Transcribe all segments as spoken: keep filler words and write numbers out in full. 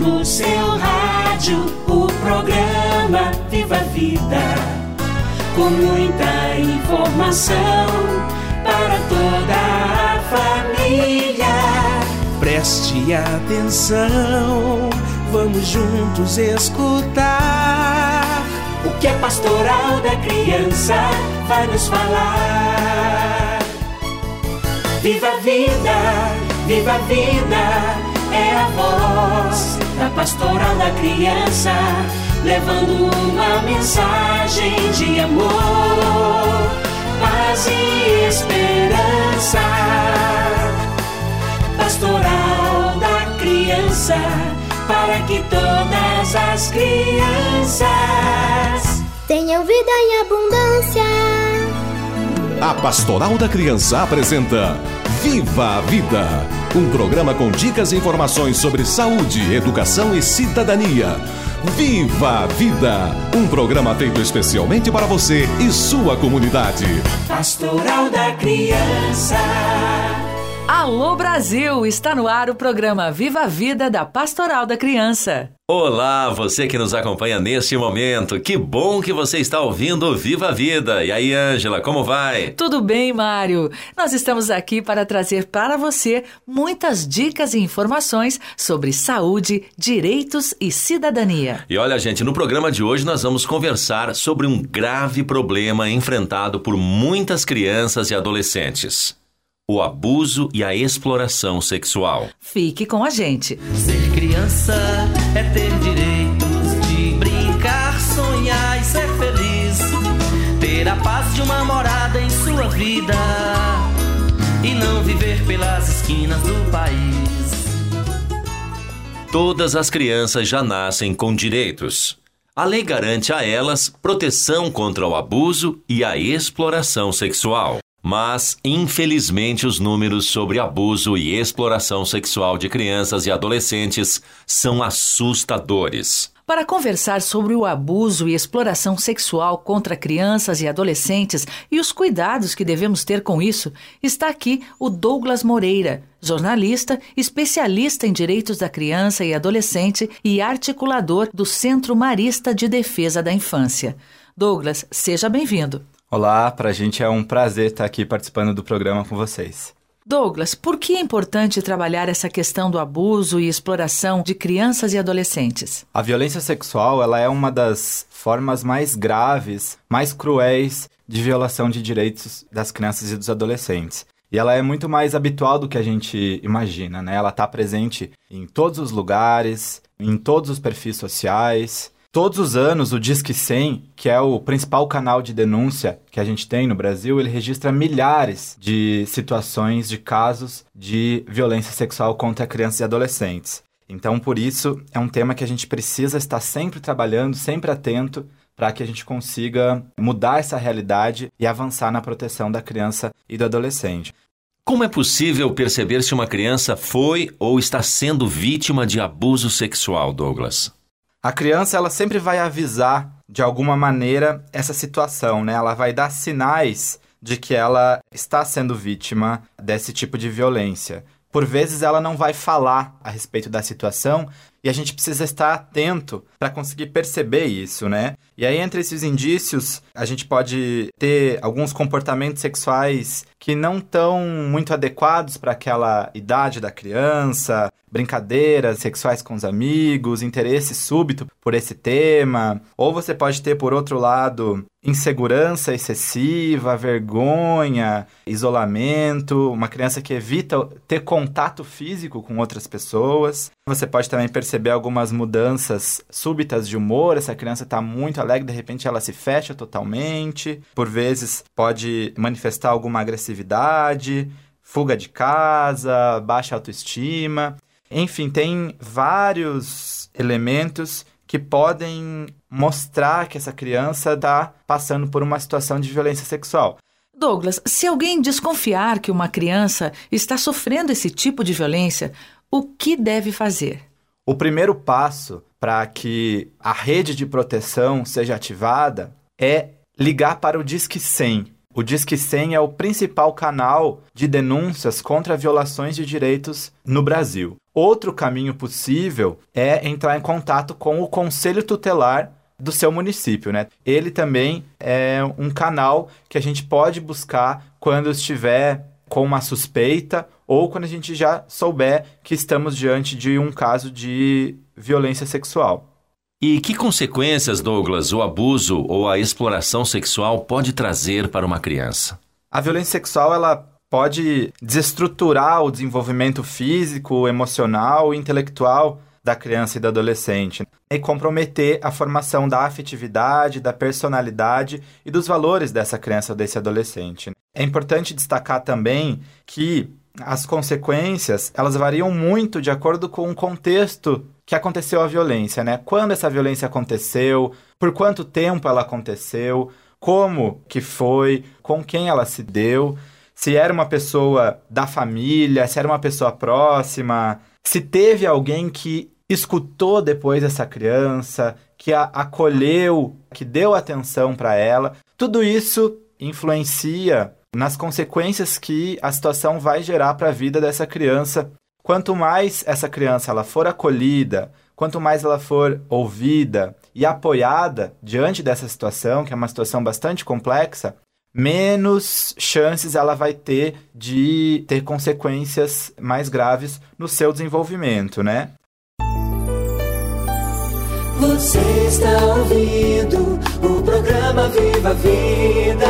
no seu rádio o programa Viva a Vida, com muita informação para toda a família. Preste atenção, vamos juntos escutar o que a Pastoral da Criança vai nos falar. Viva a vida, viva a vida, é a voz da Pastoral da Criança, levando uma mensagem de amor, paz e esperança. Pastoral da Criança, para que todas as crianças tenham vida em abundância. A Pastoral da Criança apresenta Viva a Vida, um programa com dicas e informações sobre saúde, educação e cidadania. Viva a Vida, um programa feito especialmente para você e sua comunidade. Pastoral da Criança. Alô Brasil, está no ar o programa Viva a Vida da Pastoral da Criança. Olá, você que nos acompanha neste momento, que bom que você está ouvindo Viva a Vida. E aí, Ângela, como vai? Tudo bem, Mário? Nós estamos aqui para trazer para você muitas dicas e informações sobre saúde, direitos e cidadania. E olha, gente, no programa de hoje nós vamos conversar sobre um grave problema enfrentado por muitas crianças e adolescentes: o abuso e a exploração sexual. Fique com a gente. Ser criança é ter direitos de brincar, sonhar e ser feliz. Ter a paz de uma morada em sua vida e não viver pelas esquinas do país. Todas as crianças já nascem com direitos. A lei garante a elas proteção contra o abuso e a exploração sexual. Mas, infelizmente, os números sobre abuso e exploração sexual de crianças e adolescentes são assustadores. Para conversar sobre o abuso e exploração sexual contra crianças e adolescentes e os cuidados que devemos ter com isso, está aqui o Douglas Moreira, jornalista, especialista em direitos da criança e adolescente e articulador do Centro Marista de Defesa da Infância. Douglas, seja bem-vindo. Olá, para a gente é um prazer estar aqui participando do programa com vocês. Douglas, por que é importante trabalhar essa questão do abuso e exploração de crianças e adolescentes? A violência sexual, ela é uma das formas mais graves, mais cruéis de violação de direitos das crianças e dos adolescentes. E ela é muito mais habitual do que a gente imagina, né? Ela está presente em todos os lugares, em todos os perfis sociais. Todos os anos, o Disque cem, que é o principal canal de denúncia que a gente tem no Brasil, ele registra milhares de situações, de casos de violência sexual contra crianças e adolescentes. Então, por isso, é um tema que a gente precisa estar sempre trabalhando, sempre atento, para que a gente consiga mudar essa realidade e avançar na proteção da criança e do adolescente. Como é possível perceber se uma criança foi ou está sendo vítima de abuso sexual, Douglas? A criança, ela sempre vai avisar, de alguma maneira, essa situação, né? Ela vai dar sinais de que ela está sendo vítima desse tipo de violência. Por vezes, ela não vai falar a respeito da situação e a gente precisa estar atento para conseguir perceber isso, né? E aí, entre esses indícios, a gente pode ter alguns comportamentos sexuais que não estão muito adequados para aquela idade da criança, brincadeiras sexuais com os amigos, interesse súbito por esse tema. Ou você pode ter, por outro lado, insegurança excessiva, vergonha, isolamento, uma criança que evita ter contato físico com outras pessoas. Você pode também perceber algumas mudanças súbitas de humor. Essa criança está muito alegre, de repente ela se fecha totalmente. Por vezes pode manifestar alguma agressividade, fuga de casa, baixa autoestima. Enfim, tem vários elementos que podem mostrar que essa criança está passando por uma situação de violência sexual. Douglas, se alguém desconfiar que uma criança está sofrendo esse tipo de violência, o que deve fazer? O primeiro passo para que a rede de proteção seja ativada é ligar para o Disque cem. o Disque cem é o principal canal de denúncias contra violações de direitos no Brasil. Outro caminho possível é entrar em contato com o Conselho Tutelar do seu município, né? Ele também é um canal que a gente pode buscar quando estiver com uma suspeita ou quando a gente já souber que estamos diante de um caso de violência sexual. E que consequências, Douglas, o abuso ou a exploração sexual pode trazer para uma criança? A violência sexual, ela pode desestruturar o desenvolvimento físico, emocional e intelectual da criança e do adolescente e comprometer a formação da afetividade, da personalidade e dos valores dessa criança ou desse adolescente. É importante destacar também que as consequências, elas variam muito de acordo com o contexto que aconteceu a violência, né? Quando essa violência aconteceu, por quanto tempo ela aconteceu, como que foi, com quem ela se deu, se era uma pessoa da família, se era uma pessoa próxima, se teve alguém que escutou depois essa criança, que a acolheu, que deu atenção para ela. Tudo isso influencia nas consequências que a situação vai gerar para a vida dessa criança. Quanto mais essa criança ela for acolhida, quanto mais ela for ouvida e apoiada diante dessa situação, que é uma situação bastante complexa, menos chances ela vai ter de ter consequências mais graves no seu desenvolvimento, né? Você está ouvindo o programa Viva a Vida.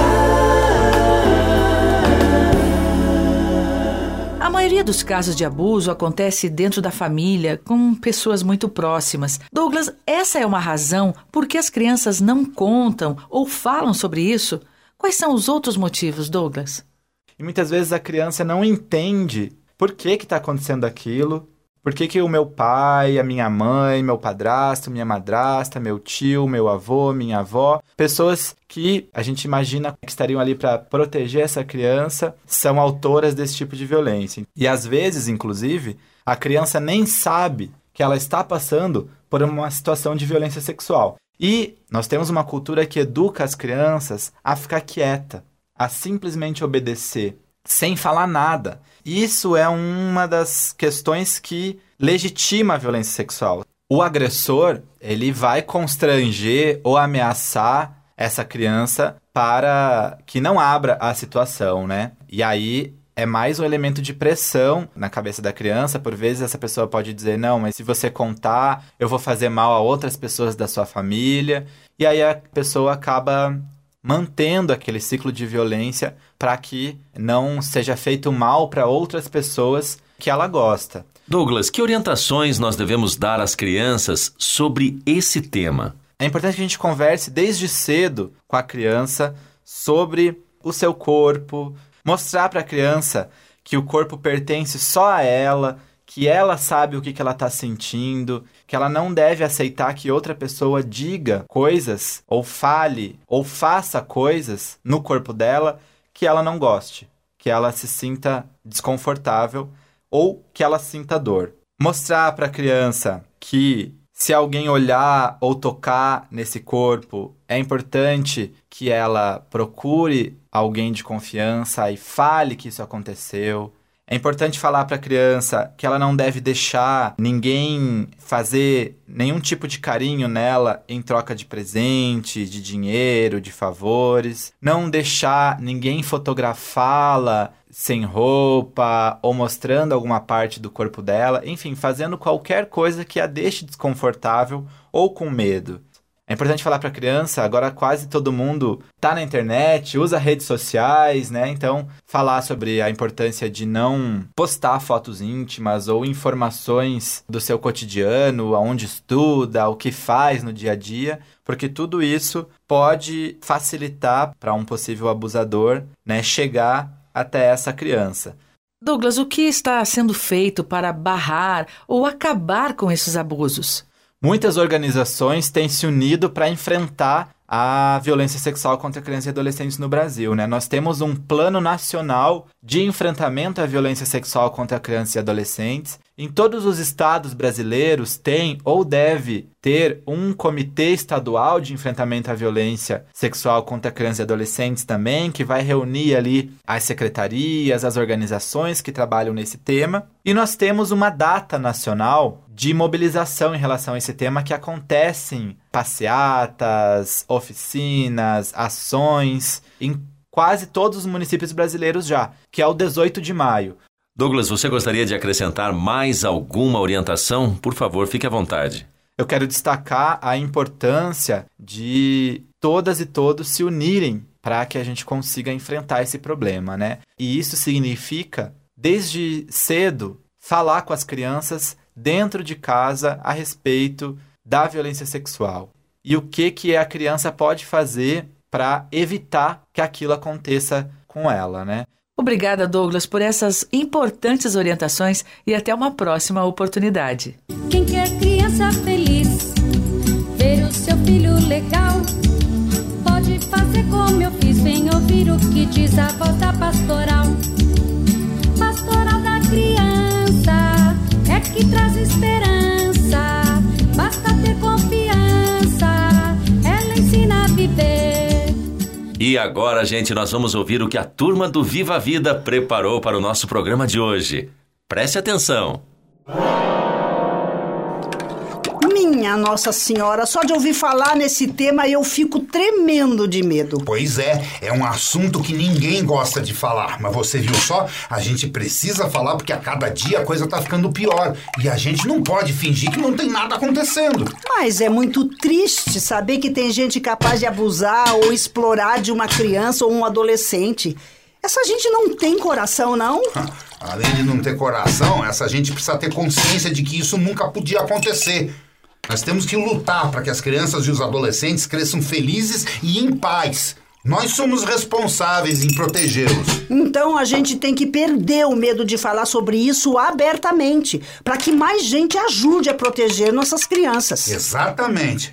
A maioria dos casos de abuso acontece dentro da família, com pessoas muito próximas. Douglas, essa é uma razão por que as crianças não contam ou falam sobre isso? Quais são os outros motivos, Douglas? E muitas vezes a criança não entende por que está acontecendo aquilo, por que, que o meu pai, a minha mãe, meu padrasto, minha madrasta, meu tio, meu avô, minha avó, pessoas que a gente imagina que estariam ali para proteger essa criança, são autoras desse tipo de violência. E às vezes, inclusive, a criança nem sabe que ela está passando por uma situação de violência sexual. E nós temos uma cultura que educa as crianças a ficar quieta, a simplesmente obedecer, sem falar nada. Isso é uma das questões que legitima a violência sexual. O agressor, ele vai constranger ou ameaçar essa criança para que não abra a situação, né? E aí é mais um elemento de pressão na cabeça da criança. Por vezes essa pessoa pode dizer, não, mas se você contar, eu vou fazer mal a outras pessoas da sua família. E aí a pessoa acaba mantendo aquele ciclo de violência para que não seja feito mal para outras pessoas que ela gosta. Douglas, que orientações nós devemos dar às crianças sobre esse tema? É importante que a gente converse desde cedo com a criança sobre o seu corpo, mostrar para a criança que o corpo pertence só a ela, que ela sabe o que, que ela está sentindo, que ela não deve aceitar que outra pessoa diga coisas, ou fale, ou faça coisas no corpo dela que ela não goste, que ela se sinta desconfortável ou que ela sinta dor. Mostrar para a criança que se alguém olhar ou tocar nesse corpo, é importante que ela procure alguém de confiança e fale que isso aconteceu. É importante falar para a criança que ela não deve deixar ninguém fazer nenhum tipo de carinho nela em troca de presente, de dinheiro, de favores. Não deixar ninguém fotografá-la sem roupa ou mostrando alguma parte do corpo dela. Enfim, fazendo qualquer coisa que a deixe desconfortável ou com medo. É importante falar para a criança, agora quase todo mundo está na internet, usa redes sociais, né? Então, falar sobre a importância de não postar fotos íntimas ou informações do seu cotidiano, aonde estuda, o que faz no dia a dia, porque tudo isso pode facilitar para um possível abusador, né, chegar até essa criança. Douglas, o que está sendo feito para barrar ou acabar com esses abusos? Muitas organizações têm se unido para enfrentar a violência sexual contra crianças e adolescentes no Brasil, né? Nós temos um plano nacional de enfrentamento à violência sexual contra crianças e adolescentes Em todos os estados brasileiros tem ou deve ter um comitê estadual de enfrentamento à violência sexual contra crianças e adolescentes também, que vai reunir ali as secretarias, as organizações que trabalham nesse tema. E nós temos uma data nacional de mobilização em relação a esse tema que acontecem passeatas, oficinas, ações em quase todos os municípios brasileiros já, que é o dezoito de maio. Douglas, você gostaria de acrescentar mais alguma orientação? Por favor, fique à vontade. Eu quero destacar a importância de todas e todos se unirem para que a gente consiga enfrentar esse problema, né? E isso significa, desde cedo, falar com as crianças dentro de casa a respeito da violência sexual. E o que, que a criança pode fazer para evitar que aquilo aconteça com ela, né? Obrigada, Douglas, por essas importantes orientações e até uma próxima oportunidade. Quem quer criança feliz, ver o seu filho legal, pode fazer como eu fiz, vem ouvir o que diz a voz da pastoral. Pastoral da criança, é que traz esperança, basta ter confiança, ela ensina a viver. E agora, gente, nós vamos ouvir o que a turma do Viva a Vida preparou para o nosso programa de hoje. Preste atenção. Minha Nossa Senhora, só de ouvir falar nesse tema eu fico tremendo de medo. Pois é, é um assunto que ninguém gosta de falar. Mas você viu só? A gente precisa falar porque a cada dia a coisa tá ficando pior. E a gente não pode fingir que não tem nada acontecendo. Mas é muito triste saber que tem gente capaz de abusar ou explorar de uma criança ou um adolescente. Essa gente não tem coração, não? Além de não ter coração, essa gente precisa ter consciência de que isso nunca podia acontecer. Nós temos que lutar para que as crianças e os adolescentes cresçam felizes e em paz. Nós somos responsáveis em protegê-los. Então a gente tem que perder o medo de falar sobre isso abertamente, para que mais gente ajude a proteger nossas crianças. Exatamente.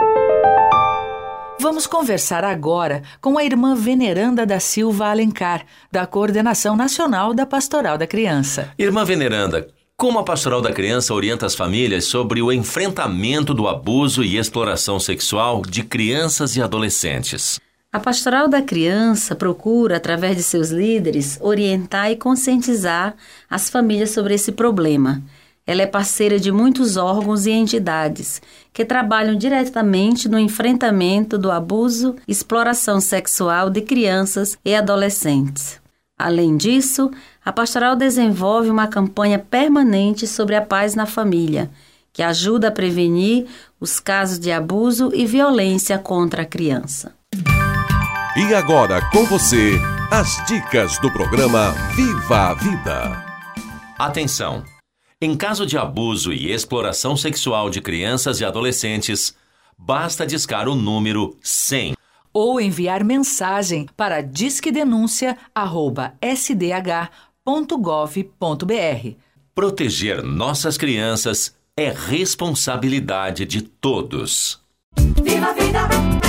Vamos conversar agora com a irmã Veneranda da Silva Alencar, da Coordenação Nacional da Pastoral da Criança. Irmã Veneranda, como a Pastoral da Criança orienta as famílias sobre o enfrentamento do abuso e exploração sexual de crianças e adolescentes? A Pastoral da Criança procura, através de seus líderes, orientar e conscientizar as famílias sobre esse problema. Ela é parceira de muitos órgãos e entidades que trabalham diretamente no enfrentamento do abuso e exploração sexual de crianças e adolescentes. Além disso, a Pastoral desenvolve uma campanha permanente sobre a paz na família, que ajuda a prevenir os casos de abuso e violência contra a criança. E agora, com você, as dicas do programa Viva a Vida. Atenção! Em caso de abuso e exploração sexual de crianças e adolescentes, basta discar o número cem. Ou enviar mensagem para disque denúncia arroba s d h ponto gov ponto b r. Proteger nossas crianças é responsabilidade de todos. Viva a vida!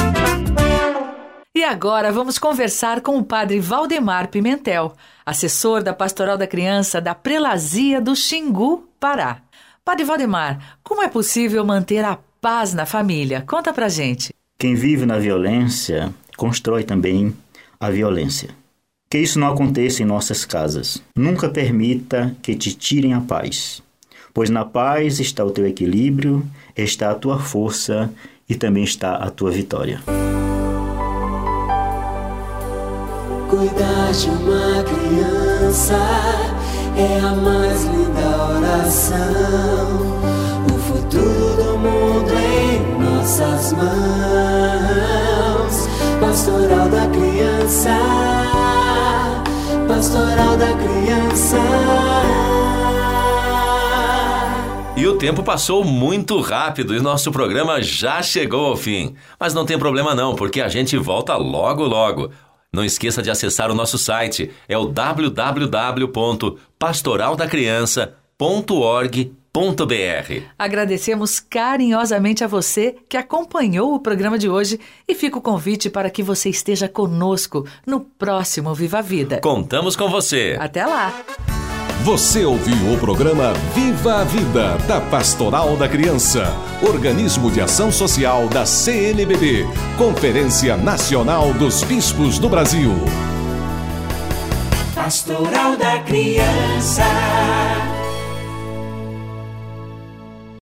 E agora vamos conversar com o padre Valdemar Pimentel, assessor da Pastoral da Criança da Prelazia do Xingu, Pará. Padre Valdemar, como é possível manter a paz na família? Conta pra gente. Quem vive na violência constrói também a violência. Que isso não aconteça em nossas casas. Nunca permita que te tirem a paz, pois na paz está o teu equilíbrio, está a tua força e também está a tua vitória. Cuidar de uma criança é a mais linda oração. O futuro do mundo em nossas mãos. Pastoral da Criança, Pastoral da Criança. E o tempo passou muito rápido e nosso programa já chegou ao fim. Mas não tem problema não, porque a gente volta logo logo. Não esqueça de acessar o nosso site, é o w w w ponto pastoral da criança ponto org ponto b r. Agradecemos carinhosamente a você que acompanhou o programa de hoje e fica o convite para que você esteja conosco no próximo Viva a Vida. Contamos com você. Até lá! Você ouviu o programa Viva a Vida, da Pastoral da Criança, organismo de ação social da C N B B, Conferência Nacional dos Bispos do Brasil. Pastoral da Criança.